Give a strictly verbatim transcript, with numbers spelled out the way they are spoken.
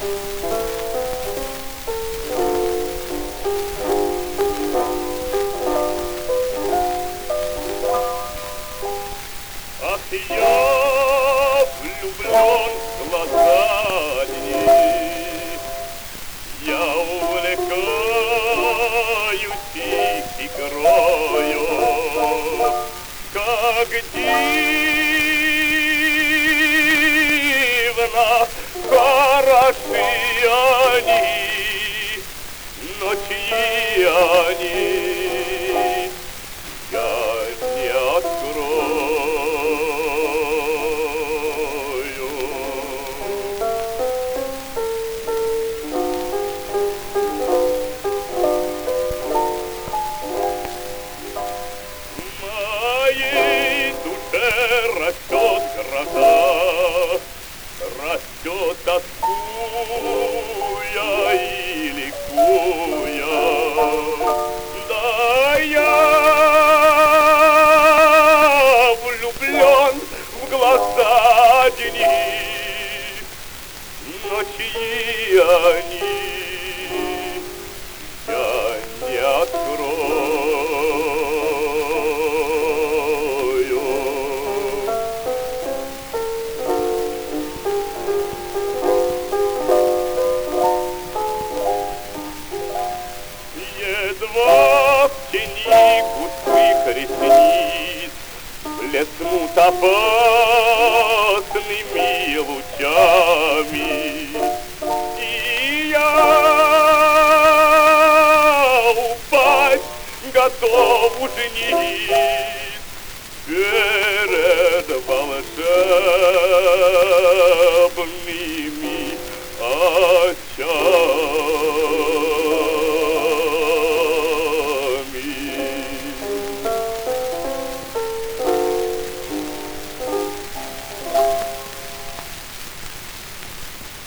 Ах, я влюблен в глаза дней, я увлекаюсь их игрою, как дивно хороши они, но чьи они, я не открою. Моей душе растет гроза, растет тоскуя и ликуя. Да я влюблен в глаза дни, но чьи они, я не открою. Едва в тени густых ресниц блеснут опасными лучами, и я упасть готов уже ниц перед волшебными